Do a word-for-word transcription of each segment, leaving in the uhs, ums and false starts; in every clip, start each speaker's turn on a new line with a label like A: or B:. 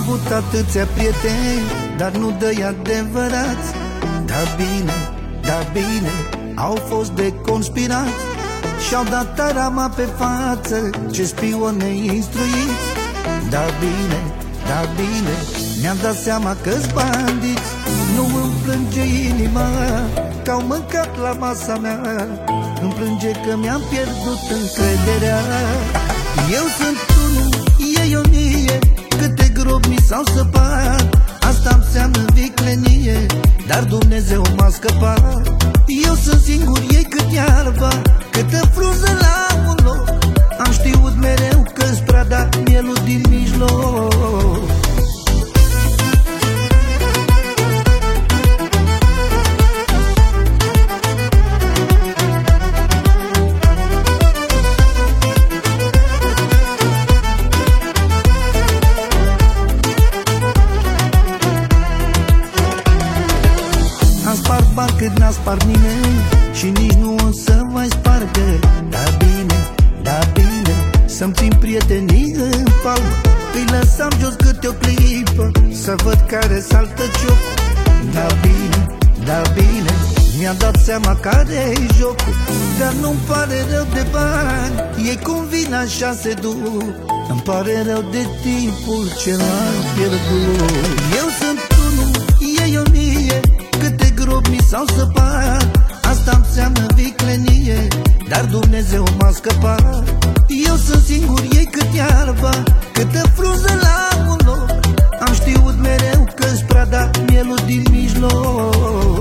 A: avut atâția prieteni, dar nu dă-i adevărați. Da bine, da bine, au fost de conspirați și-au dat tarama pe față, ce spioni neinstruiți. Da bine, da bine, mi-am dat seama că-s bandiți. Nu îmi plânge inima că-au mâncat la masa mea, îmi plânge că mi-am pierdut încrederea. Eu sunt unul, ei o mie, câte gropi mi s-au săpat. Asta înseamnă viclenie, dar Dumnezeu m-a scăpat. Eu sunt singur, ei cât iarba, câtă frunză la un loc. Am știut mereu că-s prada mielul din mijloc. Am spart bani cât n-a spart nimeni și nici nu o să mai spargă. Da bine, da bine, să-mi țin prietenii în palmă, îi lăsam jos câte o clipă, să văd care saltă cioc. Da bine, da bine, mi-a dat seama care-i jocul, dar nu-mi pare rău de bani, ei cum vin așa se duc. Îmi pare rău de timpul ce l-am pierdut. Eu sunt unul, ei o mie, câte gropi mi s-au săpat. Asta înseamnă viclenie, dar Dumnezeu m-a scăpat. Eu sunt singur, ei cât iarba, câtă frunză la un loc. Am știut mereu că-s prada mielul din mijloc.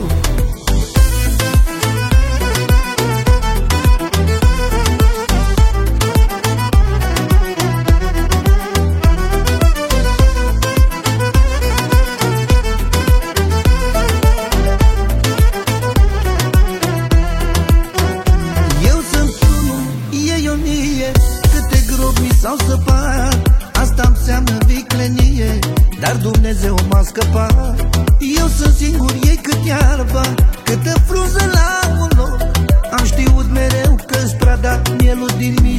A: S-au săpat, asta înseamnă viclenie, dar Dumnezeu m-a scăpat. Eu sunt singur, ei cât iarba, câtă frunză la un loc. Am știut mereu că-s prada mielul din mine.